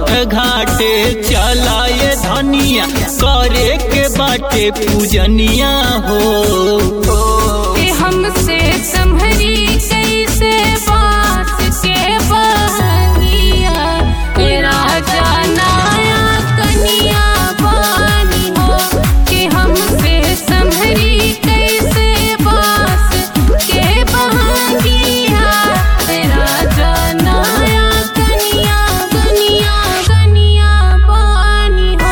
छठ घाटे चलाए धनिया करे के बाटे पूजनिया हो। हमसे संभरी कैसे बास के बहनिया राजा नाया कनिया बानी हो कि हमसे संभरी कैसे बास के बहनिया राजा नाया कनिया कनिया कनिया बानी हो।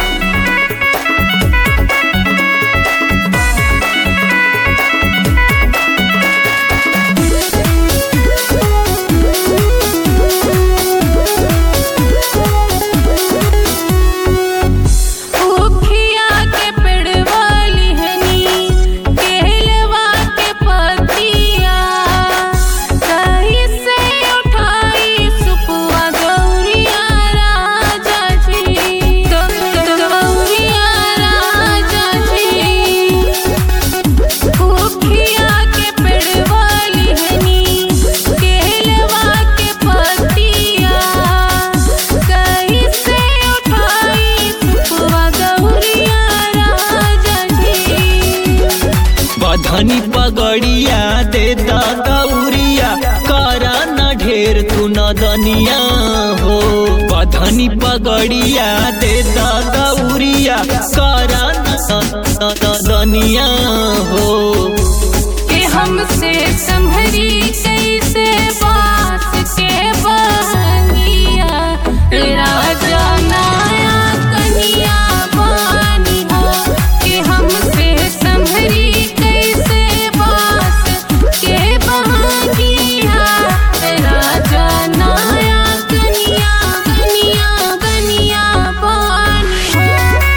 धनी पगड़िया दे दौरिया करा न ढेर तू न दनिया हो। बधनी पगड़िया दे दौरिया करा न दनिया हो। कि हमसे संभरी कैसे बास के बहनिया राजा नाया कनिया बानी हो कि हमसे संभरी कैसे बास के बहनिया राजा नाया कनिया कनिया कनिया बानी हो।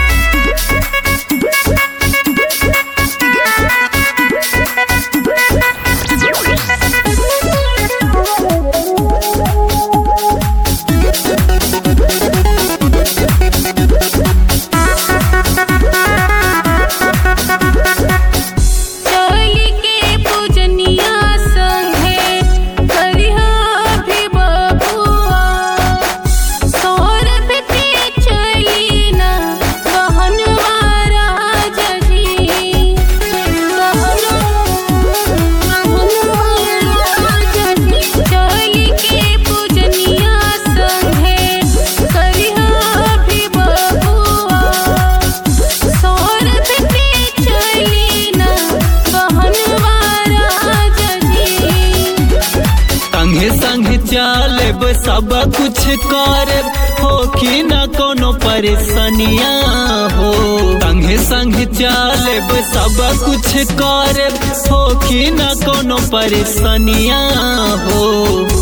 संगे चलब सब कुछ करब होखी न कोनो परेशानिया हो। संगे संगे चलब सब कुछ करब होखी न कोनो परेशानिया हो।